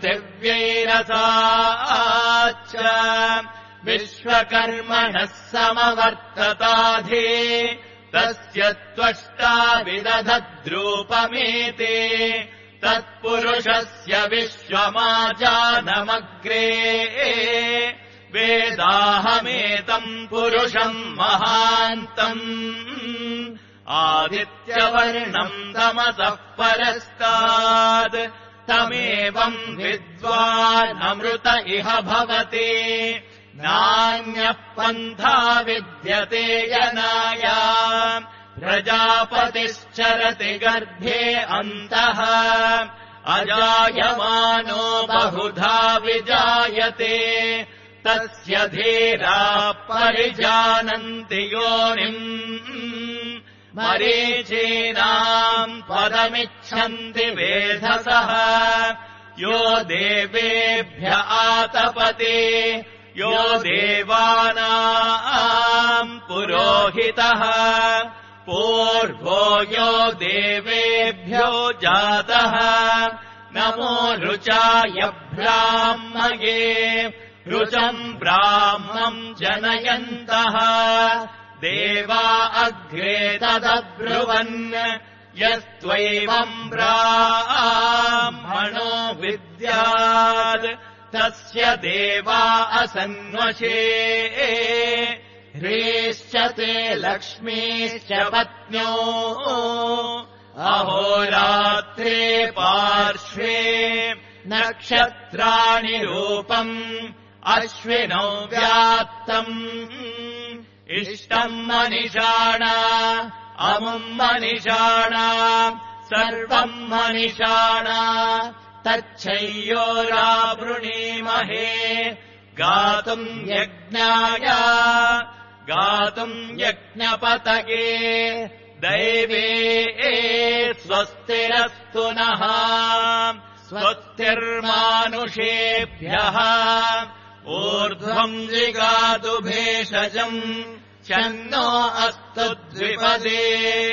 पृथिव्यैरसाच्च विश्वकर्मणः समवर्तताधे तस्य त्वष्टा विदधद्रूपमेते तत्पुरुषस्य विश्वमाजानमग्रे वेदाहमेतम् पुरुषम् महान्तम् आदित्यवर्णम् तमसः परस्तात् तमेवम् विद्वानमृत इह भवति नान्यः पन्था विद्यते यनाय प्रजापतिश्चरति गर्भे अन्तः अजायमानो बहुधा विजायते तस्य धीराः परिजानन्ति योनिम् मरीचीनाम् पदमिच्छन्ति वेधसः यो देवेभ्य आतपते यो देवानाम् पुरोहितः पूर्वो यो देवेभ्यो जातः नमो रुचाय ब्राह्मये रुचम् ब्राह्मम् जनयन्तः देवा अग्रे तदब्रुवन् यस्त्वैवम् ब्राह्मणो विद्यात् तस्य देवा असन्वशे ह्रीश्च ते लक्ष्मीश्च पत्न्यो अहोरात्रे पार्श्वे नक्षत्राणि रूपम् अश्विनौ व्याप्तम् इष्टम् मनिषाणा अमुम् मनिषाणा सर्वम् मनिषाणा तच्छय्योरावृणीमहे गातुम् यज्ञाय गातुम् यज्ञपतये दैवे स्वस्तिरस्तु नः स्वस्तिर्मानुषेभ्यः ऊर्ध्वम् जिगातु भेषजम् शन्नो अस्तु द्विपदे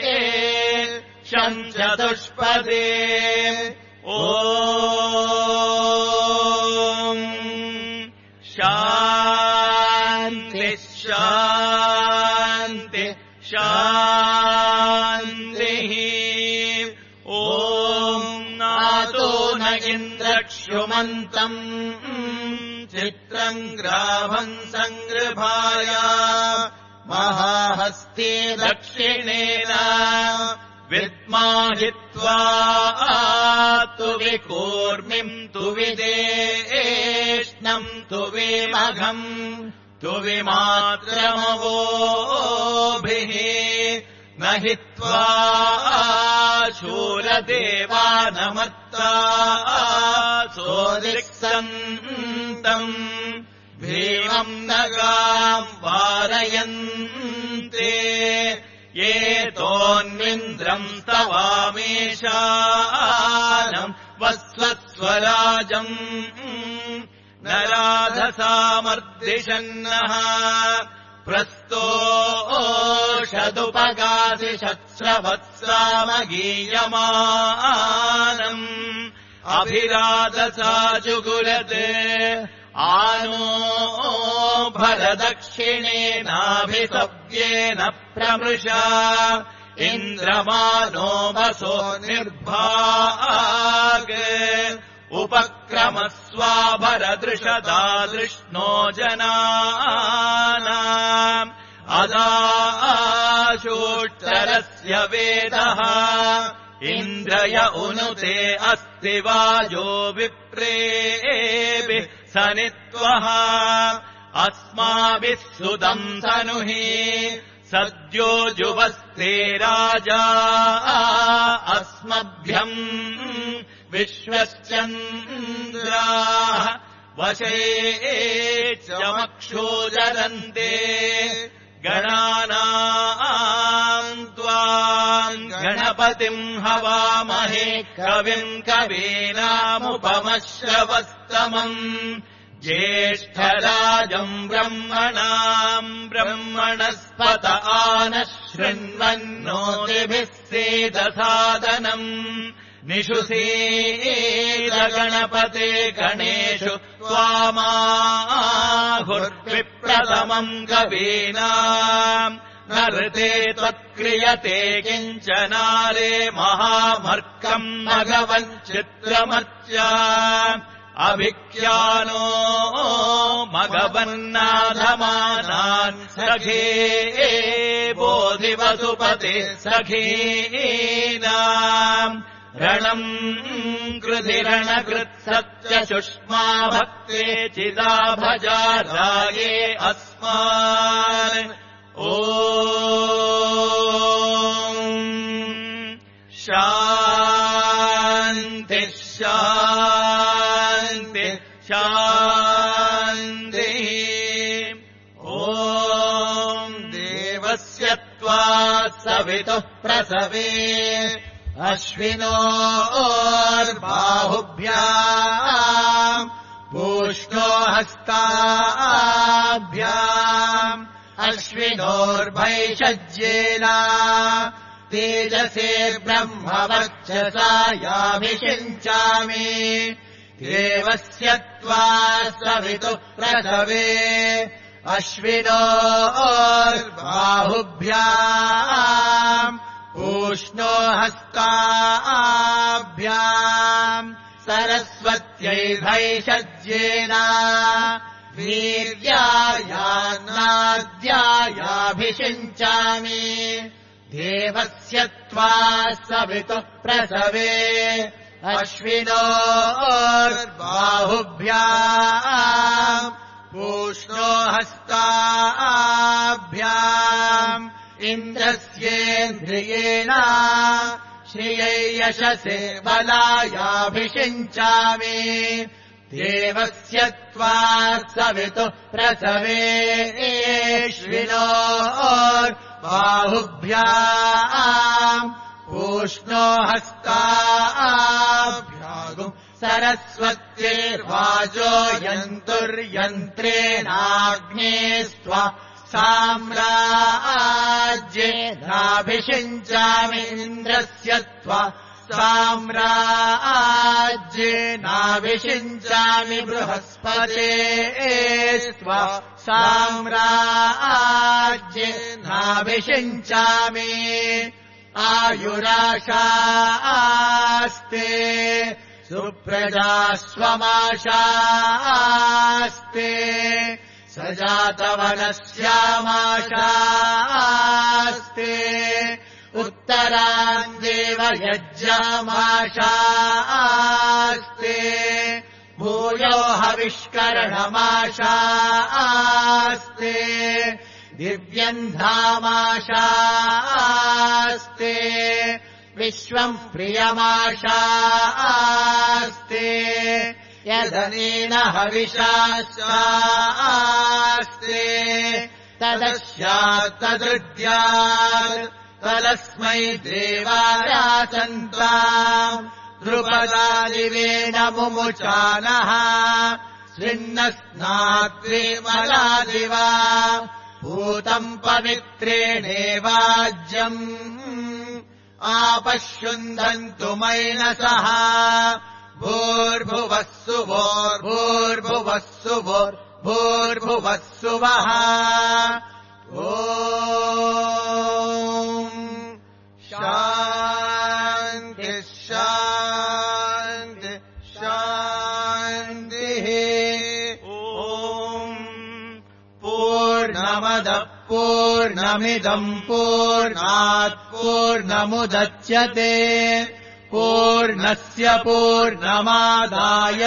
शम् चतुष्पदे ॐ शा शान्तिः। ॐ नातो न इन्द्रक्ष्युमन्तम् चित्रम् ग्राभम् सङ्गृभाय महाहस्ते दक्षिणेन विद्माहित्वा तु विकूर्मिम् तु विदेष्णम् तु विमघम् तु विमात्रमवोभिः न हित्वा शूरदेवानमत्ता सोदिक्सन्तम् भीमम् नगाम् वारयन्ते ये तोन्विन्द्रम् स्तवामेशानम् वस्वस्वराजम् न राधसामर्दिशन्नः प्रस्तोषदुपगासि शस्रवत्सामगीयमानम् अभिराधसा जुगुलते आनो भरदक्षिणेनाभिसव्येन प्रमृषा इन्द्रमानो वसो निर्भाग उपक्रमस्वाभरदृशदादृष्णो जनानाम् अदाशोत्तरस्य वेदः इन्द्रय उनुते अस्ति वाजो विप्रेभिः सनित्वः अस्माभिः सुदम् तनुहि सद्यो जुवस्ते राजा अस्मभ्यम् विश्वश्चन्द्राः वशे चमक्षोजरन्ते गणानाम् त्वाम् गणपतिम् हवामहे कविम् कवीनामुपमश्रवस्तमम् ज्येष्ठराजम् ब्रह्मणाम् ब्रह्मणस्पत आनः शृण्वन्नोतिभिः सेदसादनम् निषुसेदगणपते गणेषु त्वामाहुर्विप्रथमम् कवीनाम् न ऋते त्वत्क्रियते किञ्चनारे महामर्कम् भगवन् चित्रमर्च्या अभिख्यानो मघवन्नाधमानान् सखे बोधिवसुपते सखीनाम् रणम् कृधिरणकृत्सत्य सुष्मा भक्ते चिदा भजा राये अस्मान् ॐ शान्ति शान्ति शान्तिः। ॐ देवस्य त्वा सवितुः प्रसवे अश्विनोर्बाहुभ्याम् पूष्णो हस्ताभ्याम् अश्विनोर्भैषज्येन तेजसे ब्रह्मवर्चसा याभिषिञ्चामि देवस्य त्वा सवितुः प्रसवे अश्विनोर्बाहुभ्याम् पूष्णो हस्ताभ्याम् सरस्वत्यै भैषज्येन वीर्यायान्नाद्यायाभिषिञ्चामि देवस्य त्वा सवितुः प्रसवे अश्विनोर्बाहुभ्याम् पूष्णो हस्ताभ्याम् इन्द्रस्येन्द्रियेण श्रियै यशसे बलायाभिषिञ्चामि देवस्य त्वा सवितुः प्रसवे अश्विनोर्बाहुभ्याम् पूष्णो हस्ताभ्याम् सरस्वत्यैर्वाजो यन्तुर्यन्त्रेणाग्नेस्त्वा साम्राज्येनाभिषिञ्चामि इन्द्रस्य त्वा साम्राज्येनाभिषिञ्चामि बृहस्पते त्वा साम्राज्येनाभिषिञ्चामि नाभिषिञ्चामि आयुराशास्ते सुप्रजास्वमाशास्ते सजातवनस्यामाशास्ते उत्तरान्देव यज्ञमाशास्ते भूयो हविष्करणमाशास्ते दिव्यम् धामाशास्ते विश्वम् प्रियमाशास्ते यदनेन हविषास्ते तदस्यात् तदृद्यात् तदस्मै देवायासन्ताम् द्रुपदादिवेन मुमुचानः शृण्णस्नात्वेमलादिवा भूतम् पवित्रेणेवाज्यम् आपश्युन्धन्तु मैनसः भूर्भुवः सुवोर्भूर्भुवः सुवोर्भूर्भुवः सुवः ॐ शान्ति शान्ति शान्तिः ॐ पूर्णमदः पूर्णमिदम् पूर्णात् पूर्णमुदच्यते पूर्णस्य पूर्णमादाय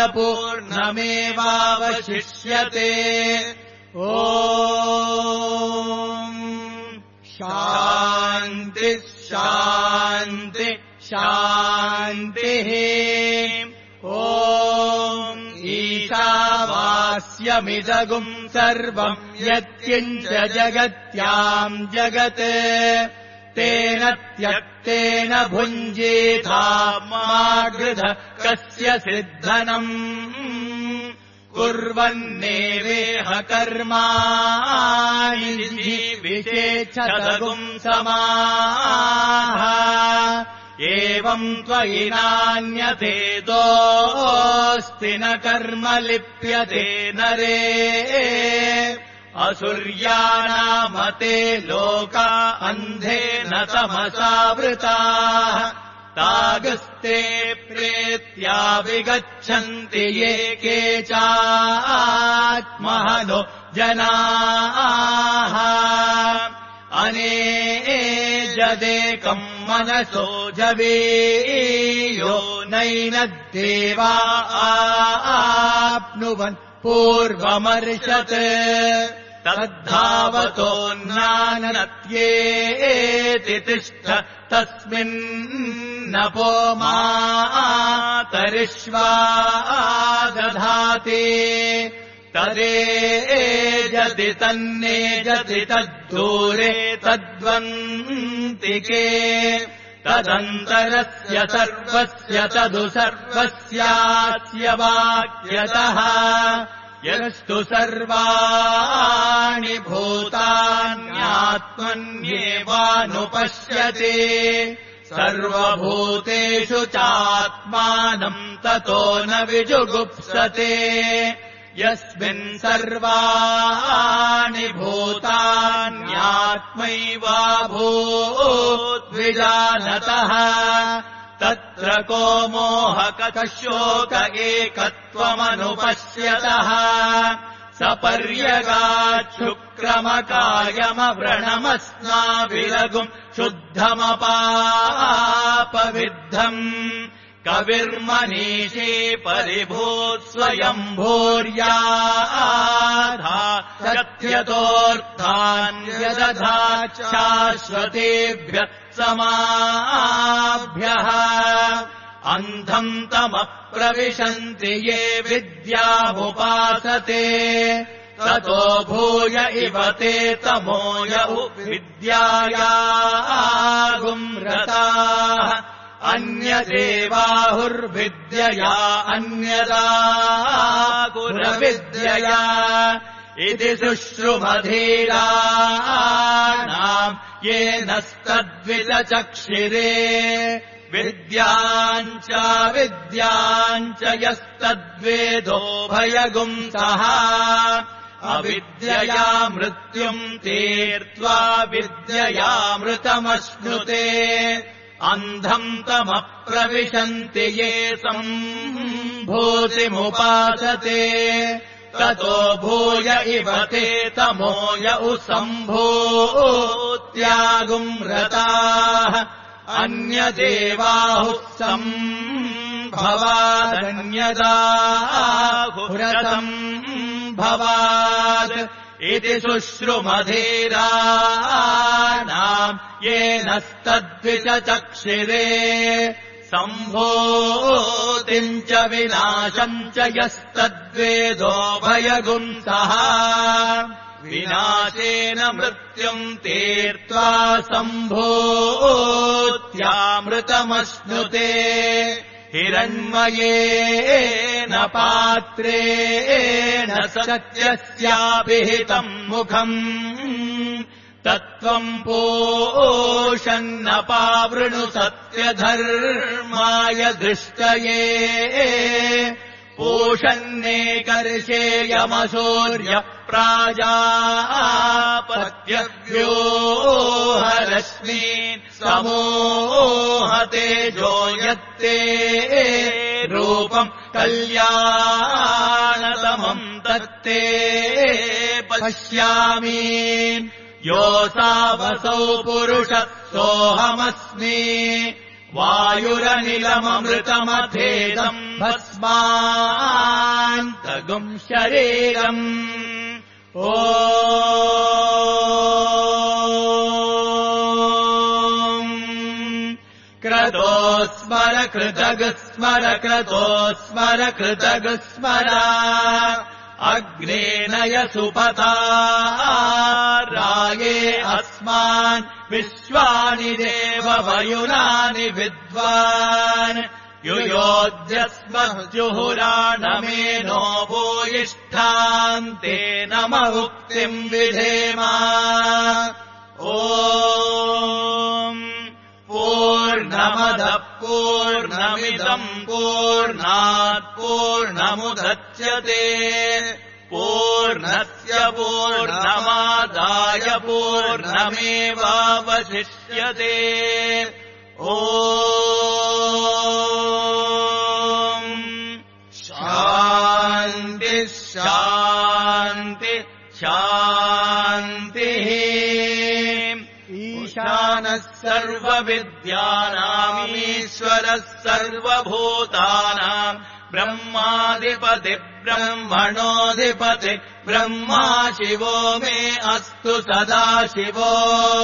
पूर्णमेवावशिष्यते ॐ शान्ति शान्ति शान्तिः ॐ ईशावास्यमिदगुम् सर्वम् यत्किञ्च जगत्याम् जगत् तेन त्यक्तेन भुञ्जीथा मा गृध कस्य सिद्धनम् कुर्वन्नेवेह कर्माणि जीविषेच्छतगुम् समाः एवम् त्वयि नान्यते दोऽस्ति न कर्म लिप्यते नरे असुर्यानामते लोका अन्धेन तमसावृताः तागस्ते प्रेत्या विगच्छन्ति ये केचात्महनो जनाः अनेजदेकम् मनसो जवीयो नैनद्देवा आप्नुवन् पूर्वमर्षत् तद्धावतोऽन्नानत्येति तिष्ठ तस्मिन्नपो मातरिष्वा दधाति तदेजति तन्नेजति तद्दूरे तद्वन्तिके तदन्तरस्य सर्वस्य तदु सर्वस्यास्य वाक्यतः यस्तु सर्वाणि भूतान्यात्मन्येवानुपश्यति सर्वभूतेषु चात्मानम् ततो न विजुगुप्सते यस्मिन् सर्वाणि भूतान्यात्मैवाभूद्विजानतः तत्र को मोहकशोक एकत्वमनुपश्यतः सपर्यगाच्छुक्रमकायमव्रणमस्नाविरगुम् शुद्धमपापविद्धम् कविर्मनीषी परिभूत् स्वयम्भूर्याधा सत्यतोऽर्थान् यदधात् शाश्वतेभ्यः समाभ्यः अन्धम् तमः प्रविशन्ति ये विद्यामुपासते ततो भूय इव ते तमोय विद्यायागुम्रताः अन्यदेवाहुर्विद्यया अन्यदा गुरविद्यया इति शुश्रुमधीराणाम् येनस्तद्विचक्षिरे विद्याम् च विद्याम् च यस्तद्वेदो भयगुंसः अविद्यया मृत्युम् तीर्त्वा विद्ययामृतमश्नुते अन्धम् तमप्रविशन्ति ये सम्भूतिमुपासते ततो भूय इव ते तमो य सम्भूत्यागुम् रताः अन्यदेवाहुः सम्भवादन्यदाहुरतम् भवात् इति शुश्रुमधीराणाम् येनस्तद्विचचक्षिरे सम्भूतिम् च विनाशम् च यस्तद्वेदोभयगुंसः विनाशेन मृत्युम् तीर्त्वा सम्भूत्यामृतमश्नुते हिरण्मयेन पात्रेण सत्यस्याभिहितम् मुखम् तत्त्वम् पोषन्नपावृणु सत्यधर्माय दृष्टये पोषन्नेकर्षेयमसूर्यप्राजापत्यव्योहरश्मीन् समोहतेजो यत्ते रूपम् कल्याणतमम् तत्ते पश्यामि योऽसावसौ पुरुषः सोऽहमस्मि वायुरनिलममृतमथेदम् भस्मान्तगुम् शरीरम् ओ क्रतो स्मर कृतगस्मर क्रतो स्मर कृतगस्मर अग्नेनय सुपथा राये अस्मान् विश्वानि देववयुनानि विद्वान् युयोध्यस्मज्जुहुराणमेनो भूयिष्ठान्ते नम उक्तिम् विधेमा ॐ पूर्णमदः पूर्णमिदम् पूर्णात् पूर्णमुदच्यते पूर्णस्य पूर्णमादाय पूर्णमेवावशिष्यते ॐ शान्ति शान्ति शान्तिः ईशानः सर्वविद्यानामीश्वरः सर्वभूतानाम् ब्रह्माधिपति ब्रह्मणोऽधिपति ब्रह्मा शिवो मे अस्तु सदा शिवो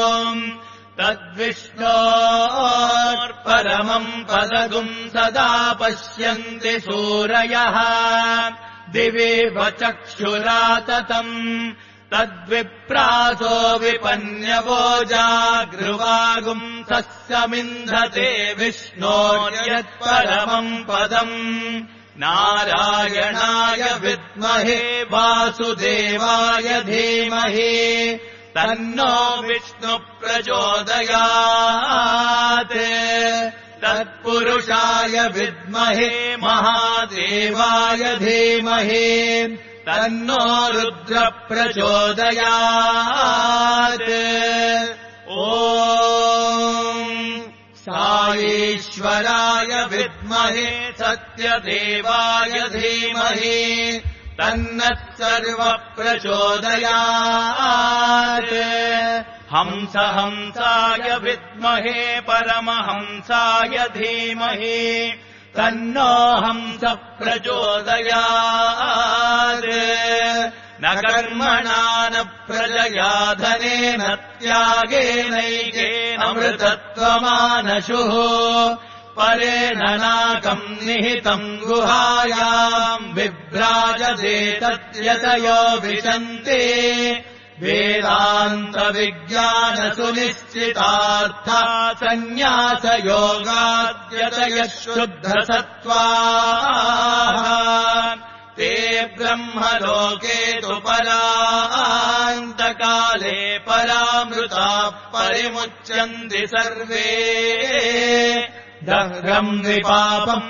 तद्विष्णोर्परमम् पदगुम् सदा पश्यन्ति सूरयः दिवेव चक्षुराततम् तद्विप्रासो विपन्यवो जागृवागुम् सस्यमिन्धते विष्णोर्यत्परमम् पदम् नारायणाय विद्महे वासुदेवाय धीमहि तन्नो विष्णुः प्रचोदयात् तत्पुरुषाय विद्महे महादेवाय धीमहि तन्नो रुद्रः प्रचोदयात् ॐ साईश्वराय विद्महे सत्यदेवाय धीमहि तन्नः सर्वः प्रचोदयात् हंस हंसाय विद्महे परमहंसाय धीमहि तन्नो हंसः प्रचोदयात् न कर्मणा न प्रजया धनेन त्यागेनैकेन अमृतत्वमानशुः परेण नाकम् निहितम् गुहायाम् बिभ्राजते तद्यतयो विशन्ति वेदान्तविज्ञानसुनिश्चितार्था सन्न्यासयोगाद्यतयः शुद्धसत्त्वाः ते ब्रह्मलोके तु परान्तकाले परामृताः परिमुच्यन्ति सर्वे दह्रम् विपापम्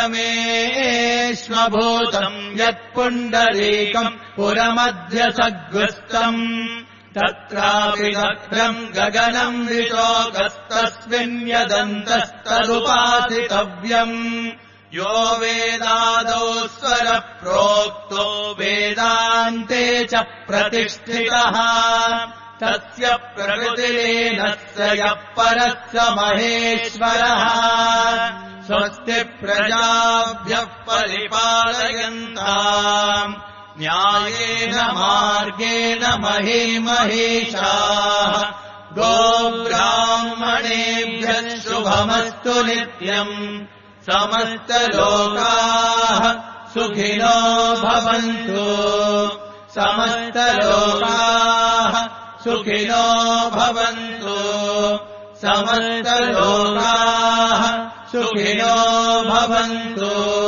परमेष्वभूतम् यत्पुण्डरीकम् पुरमध्यसग्रस्तम् तत्रापि दह्रम् गगनम् विशोकस्तस्मिन् यदन्तस्तदुपासितव्यम् यो वेदादौ स्वरप्रोक्तो वेदान्ते च प्रतिष्ठितः तस्य प्रकृतिलीनस्य यः परः स महेश्वरः स्वस्ति प्रजाभ्यः परिपालयन्ताम् न्यायेन मार्गेण महीमहेशाः गोब्राह्मणेभ्यः शुभमस्तु नित्यम् समस्तलोकाः सुखिनो भवन्तु समस्तलोकाः सुखिनो भवन्तु समस्तलोकाः सुखिनो भवन्तु।